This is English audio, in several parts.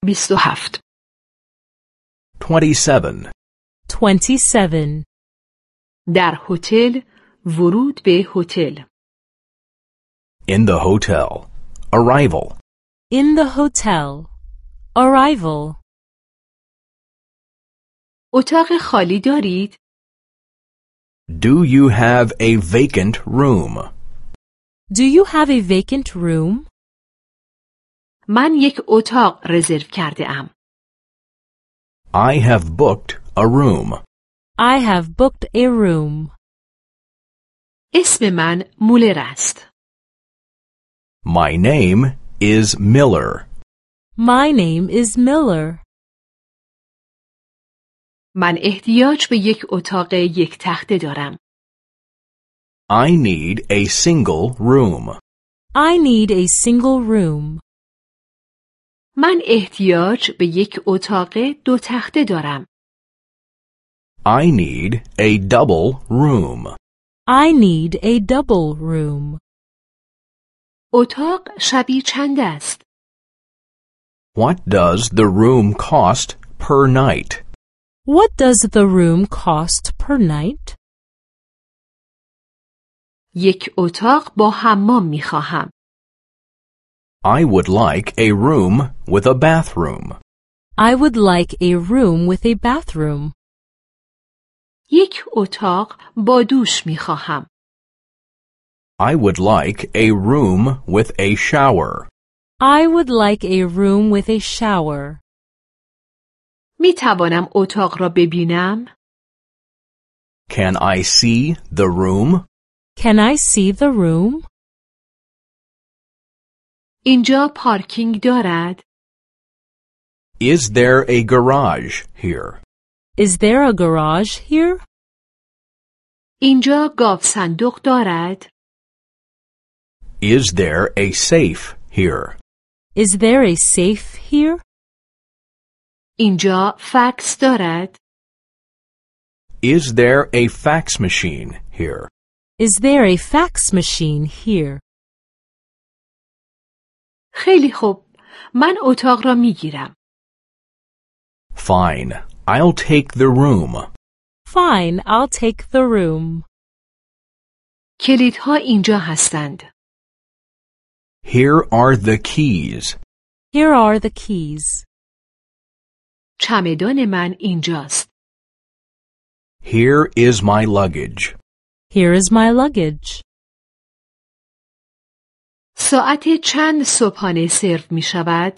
27 27. 27. در هتل ورود به هتل In the hotel. Arrival. In the hotel. Arrival. اتاق خالی دارید؟ Do you have a vacant room? Do you have a vacant room? من یک اتاق رزرو کرده ام. I have booked a room. I have booked a room. اسم من مولر است. My name is Miller. My name is Miller. من احتیاج به یک اتاق یک تخته دارم. I need a single room. I need a single room. من احتیاج به یک اتاق دو تخته دارم. I need a double room. I need a double room. اتاق شبی چند است؟ What does the room cost per night? What does the room cost per night? یک اتاق با حمام می خواهم. I would like a room with a bathroom. I would like a room with a bathroom. یک اتاق با دوش می خواهم. I would like a room with a shower. I would like a room with a shower. می توانم اتاق را ببینم؟ Can I see the room? Can I see the room? اینجا پارکینگ دارد؟ Is there a garage here? Is there a garage here? اینجا گاو صندوق دارد؟ Is there a safe here? Is there a safe here? اینجا فکس دارد؟ Is there a fax machine here? Is there a fax machine here? خیلی خوب. من اتاق را می گیرم. Fine. I'll take the room. Fine, I'll take the room. کلیدها اینجا هستند. Here are the keys. Here are the keys. چمدان من اینجاست. Here is my luggage. Here is my luggage. ساعت چند صبحانه سرو می شود؟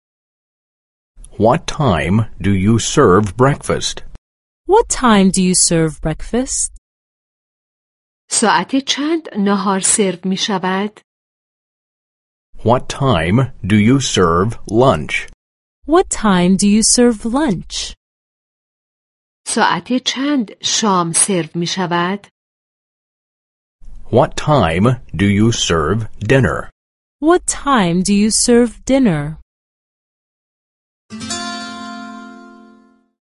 What time do you serve breakfast? What time do you serve breakfast? ساعت چند نهار سرو می شود؟ What time do you serve lunch? What time do you serve lunch? ساعت چند شام سرو می شود؟ What time do you serve dinner? What time do you serve dinner?